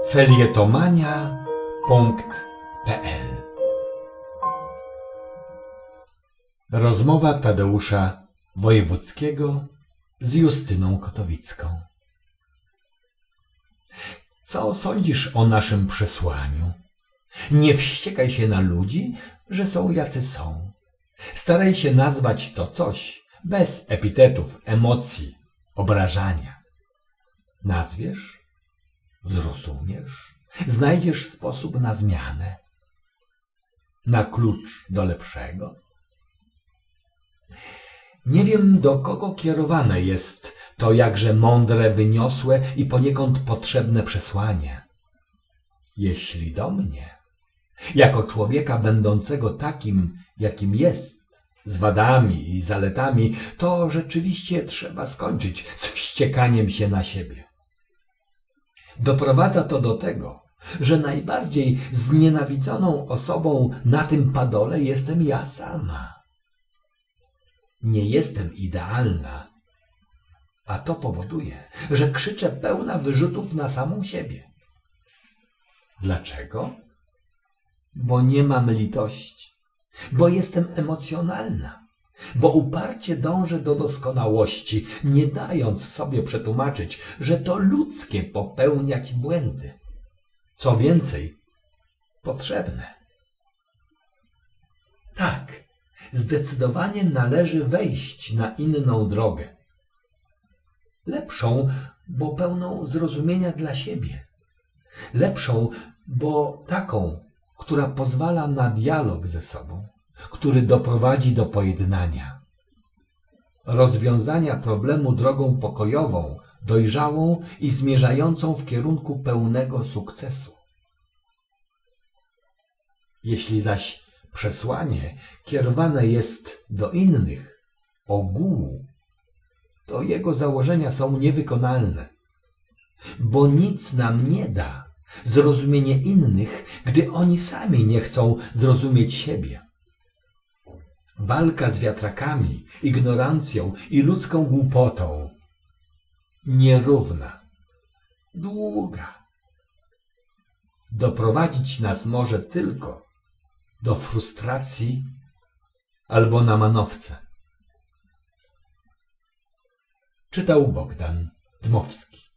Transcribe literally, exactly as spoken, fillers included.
felietomania punkt p l. Rozmowa Tadeusza Wojewódzkiego z Justyną Kotowicką. Co sądzisz o naszym przesłaniu? Nie wściekaj się na ludzi, że są jacy są. Staraj się nazwać to coś bez epitetów, emocji, obrażania. Nazwiesz? Zrozumiesz? Znajdziesz sposób na zmianę, na klucz do lepszego? Nie wiem, do kogo kierowane jest to jakże mądre, wyniosłe i poniekąd potrzebne przesłanie. Jeśli do mnie, jako człowieka będącego takim, jakim jest, z wadami i zaletami, to rzeczywiście trzeba skończyć z wściekaniem się na siebie. Doprowadza to do tego, że najbardziej znienawidzoną osobą na tym padole jestem ja sama. Nie jestem idealna, a to powoduje, że krzyczę pełna wyrzutów na samą siebie. Dlaczego? Bo nie mam litości, bo jestem emocjonalna, bo uparcie dążę do doskonałości, nie dając sobie przetłumaczyć, że to ludzkie popełniać błędy. Co więcej, potrzebne. Tak, zdecydowanie należy wejść na inną drogę. Lepszą, bo pełną zrozumienia dla siebie. Lepszą, bo taką, która pozwala na dialog ze sobą, który doprowadzi do pojednania, rozwiązania problemu drogą pokojową, dojrzałą i zmierzającą w kierunku pełnego sukcesu. Jeśli zaś przesłanie kierowane jest do innych, ogółu, to jego założenia są niewykonalne, bo nic nam nie da zrozumienie innych, gdy oni sami nie chcą zrozumieć siebie. Walka z wiatrakami, ignorancją i ludzką głupotą nierówna, długa. Doprowadzić nas może tylko do frustracji albo na manowce. Czytał Bogdan Dmowski.